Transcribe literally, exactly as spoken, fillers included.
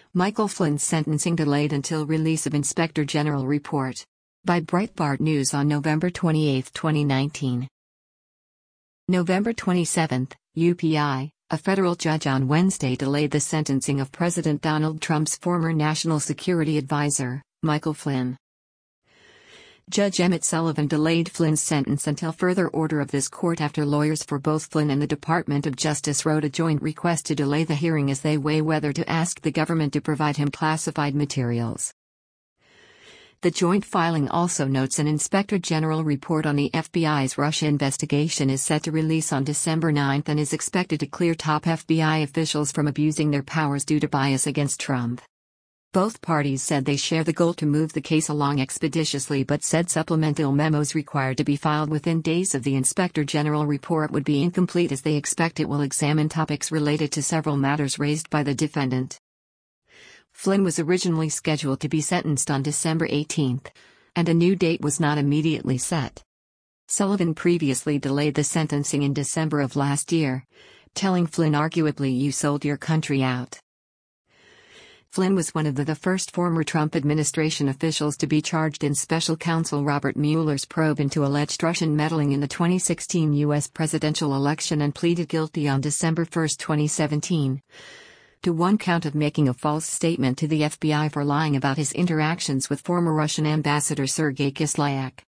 Michael Flynn's sentencing delayed until release of Inspector General report. By Breitbart News on November twenty-eighth, twenty nineteen. November twenty-seventh, U P I, a federal judge on Wednesday delayed the sentencing of President Donald Trump's former national security advisor, Michael Flynn. Judge Emmett Sullivan delayed Flynn's sentence until further order of this court after lawyers for both Flynn and the Department of Justice wrote a joint request to delay the hearing as they weigh whether to ask the government to provide him classified materials. The joint filing also notes an Inspector General report on the F B I's Russia investigation is set to release on December ninth and is expected to clear top F B I officials from abusing their powers due to bias against Trump. Both parties said they share the goal to move the case along expeditiously, but said supplemental memos required to be filed within days of the Inspector General report would be incomplete, as they expect it will examine topics related to several matters raised by the defendant. Flynn was originally scheduled to be sentenced on December eighteenth, and a new date was not immediately set. Sullivan previously delayed the sentencing in December of last year, telling Flynn, arguably, "You sold your country out." Flynn was one of the, the first former Trump administration officials to be charged in special counsel Robert Mueller's probe into alleged Russian meddling in the twenty sixteen U S presidential election, and pleaded guilty on December first, twenty seventeen, to one count of making a false statement to the F B I for lying about his interactions with former Russian Ambassador Sergei Kislyak.